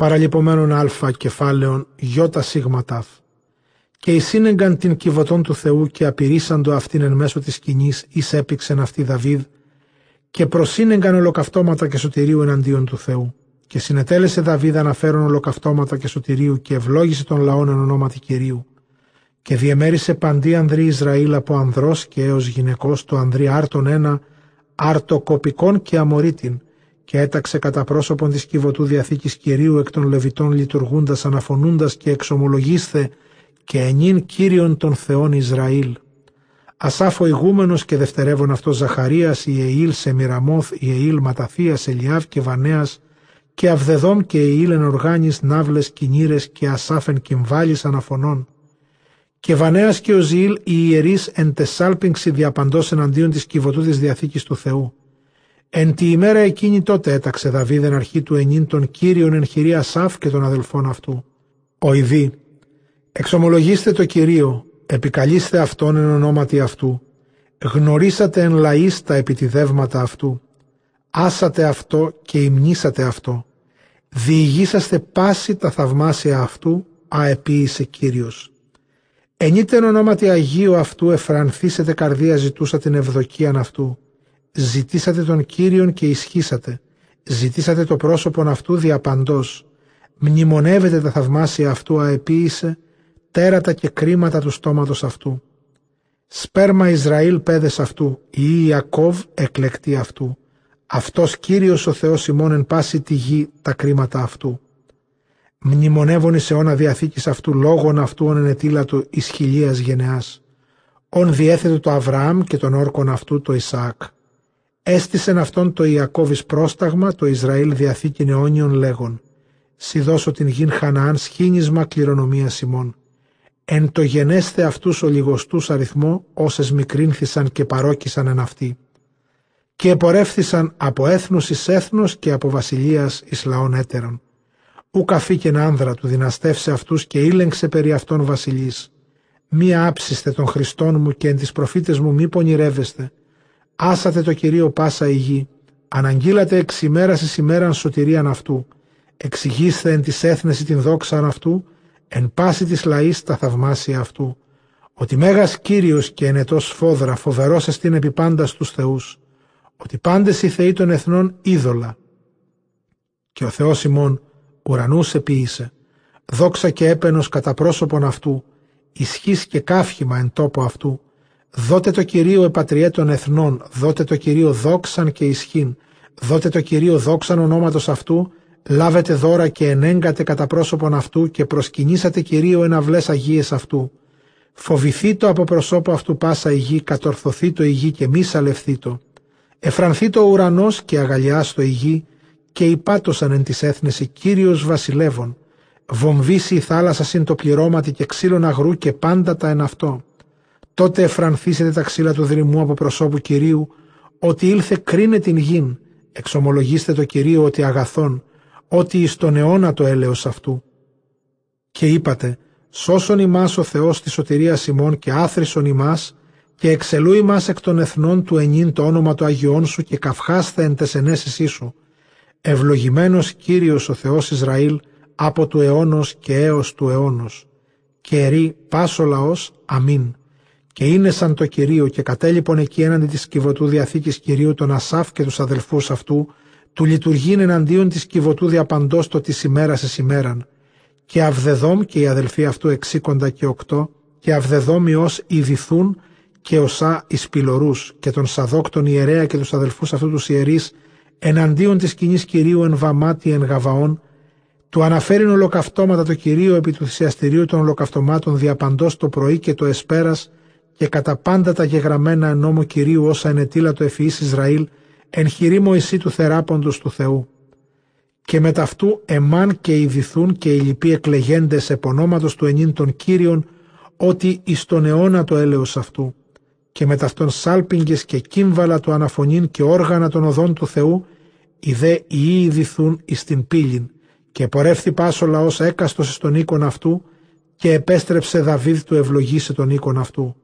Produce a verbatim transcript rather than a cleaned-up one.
παραλειπομένων α κεφάλαιων γιώτα σίγμα ταφ. Και εισύνεγκαν την κυβωτών του Θεού και απειρήσαντο αυτήν εν μέσω της σκηνής εις έπηξεν αυτή Δαβίδ και προσύνεγκαν ολοκαυτώματα και σωτηρίου εναντίον του Θεού. Και συνετέλεσε Δαβίδ αναφέρον ολοκαυτώματα και σωτηρίου και ευλόγησε τον λαόν εν ονόματι Κυρίου. Και διεμέρισε παντί ανδρή Ισραήλ από ανδρός και έως γυναικός το ανδρή άρτον ένα, αρτοκοπικών και αμορίτην, και έταξε κατά πρόσωπον της κυβωτού διαθήκης Κυρίου εκ των Λεβιτών λειτουργούντας, αναφωνούντας και εξομολογίσθε και ενήν Κύριον των Θεών Ισραήλ. Ασάφ ο ηγούμενος και δευτερεύον αυτός Ζαχαρίας, Ιεήλ Σεμιραμόθ, Ιεήλ Ματαθίας, Ελιάβ και Βανέας, και Αυδεδόμ και Ιεήλ εν οργάνης, Ναύλες, Κινήρες και Ασάφεν κυμβάλης αναφωνών. Και Βανέας και Οζιήλ οι ιερείς εν τεσσάλπιγξη διαπαντός εναντίον της κυβωτού της διαθήκης του Θεού. Εν τη ημέρα εκείνη τότε έταξε Δαβίδ εν αρχή του ενήν των Κύριων εν χειρή Ασάφ και των αδελφών αυτού. Οιδί, εξομολογήστε το Κυρίο, επικαλείστε αυτόν εν ονόματι αυτού, γνωρίσατε εν λαΐς τα επιτιδεύματα αυτού, άσατε αυτό και υμνήσατε αυτό, διηγήσαστε πάση τα θαυμάσια αυτού, αεποίησε Κύριος. Ενείτε εν ονόματι Αγίου αυτού, εφρανθήσετε καρδία ζητούσα την ευδοκίαν αυτού, ζητήσατε τον Κύριον και ισχύσατε, ζητήσατε το πρόσωπον αυτού διαπαντός, μνημονεύετε τα θαυμάσια αυτού, αεποίησε, τέρατα και κρίματα του στόματος αυτού. Σπέρμα Ισραήλ πέδες αυτού, ή Ιακώβ εκλεκτή αυτού. Αυτός Κύριος ο Θεός ημών εν πάση τη γη τα κρίματα αυτού. Μνημονεύων εις αιώνα διαθήκης αυτού, λόγων αυτού ον ενετήλατο εις χιλίας γενεάς. Ον διέθετο το Αβραάμ και τον όρκον αυτού το Ισαάκ. Έστησεν αυτόν το Ιακώβ εις πρόσταγμα, το Ισραήλ διαθήκην αιώνιον λέγον. Σι δώσω την γην Χαναάν σχήνισμα κληρονομίας ημών. Εν το γενέσθε αυτούς ο λιγοστούς αριθμό, όσες μικρύνθησαν και παρόκησαν εν αυτοί. Και επορεύθησαν από έθνους εις έθνος και από βασιλείας εις λαών έτερων. Ουκ αφήκεν άνδρα του δυναστεύσε αυτούς και ήλεγξε περί αυτών βασιλείς. Μη άψιστε των Χριστών μου και εν τις προφήτες μου μη πονηρεύεστε. Άσατε το Κυρίο πάσα η γη. Αναγγείλατε εξ ημέρας εις ημέραν σωτηρίαν αυτού. Εξηγήστε εν της έθνεση την δόξαν αυτού, εν πάση της λαής τα θαυμάσια αυτού. Ότι μέγας Κύριος και ενετός φόδρα, φοβερός εστίν επί πάντα στους θεούς. Ότι πάντες οι θεοί των εθνών είδωλα. Και ο Θεός ημών ουρανούς επίησε. Δόξα και έπαινος κατά πρόσωπον αυτού, ισχύς και καύχημα εν τόπο αυτού. Δότε το Κυρίο επατριέ των εθνών, δότε το Κυρίο δόξαν και ισχύν, δότε το Κυρίο δόξαν ονόματος αυτού, λάβετε δώρα και ενέγκατε κατά πρόσωπον αυτού και προσκυνήσατε Κυρίο εν αυλές αγίες αυτού. Φοβηθήτω από προσώπου αυτού πάσα η γη, κατορθωθήτω η γη και μη σαλευθήτω. Εφρανθήτω ο ουρανός και αγαλιάστο η γη και υπάτωσαν εν της έθνεση Κύριος βασιλεύων. Βομβήσει η θάλασσα συν το πληρώματι και ξύλων αγρού και πάντα τα εν αυτό. Τότε εφρανθήσετε τα ξύλα του δρυμού από προσώπου Κυρίου, ότι ήλθε κρίνε την γην. Εξομολογήστε το Κυρίο ότι αγαθόν, ότι εις τον αιώνα το έλεος αυτού. Και είπατε, σώσον ημάς ο Θεός τη σωτηρία ημών και άθρισον ημάς, και εξελού ημάς εκ των εθνών του ενήν το όνομα του Αγιών σου και καυχάστε εν τες ενέσισή σου. Ευλογημένος Κύριος ο Θεός Ισραήλ, από του αιώνος και έως του αιώνος. Και ερεί πάσο λαός, αμήν. Και είναι σαν το Κυρίο και κατέλειπον εκεί έναντι της κυβωτού διαθήκης Κυρίου τον Ασάφ και τους αδελφούς αυτού, του λειτουργήν εναντίον της κυβωτού διαπαντός το της ημέρας εις ημέραν. Και Αυδεδόμ και οι αδελφοί αυτού εξήκοντα και οκτώ, και Αυδεδόμ ιός ειδηθούν και οσά εις πυλωρούς, και τον Σαδόκ τον ιερέα και τους αδελφούς αυτού τους ιερείς, εναντίον της σκηνής Κυρίου εν Βαμάτι εν Γαβαών, του αναφέρειν ολοκαυτώματα το Κυρίο επί του θυσιαστηρίου των ολοκαυτωμάτων διαπαντός το πρωί και το εσπέρας, και κατά πάντα τα γεγραμμένα εν νόμο Κυρίου όσα ενετήλα το ευφυής Ισραήλ, εν χειρή Μωυσή του θεράποντος του Θεού. Και με ταυτού εμάν και ειδηθούν και οι λοιποί εκλεγέντες επωνόματος του ενήν των Κύριων, ότι εις τον αιώνα το έλεος αυτού. Και με ταυτόν σάλπιγγες και κύμβαλα του αναφωνήν και όργανα των οδών του Θεού, οι δε οι ειδηθούν εις την πύλην. Και πορεύθη πάσο λαός έκαστος εις τον οίκον αυτού, και επέστρεψε Δαβίδ του ευλογήσε τον οίκον αυτού.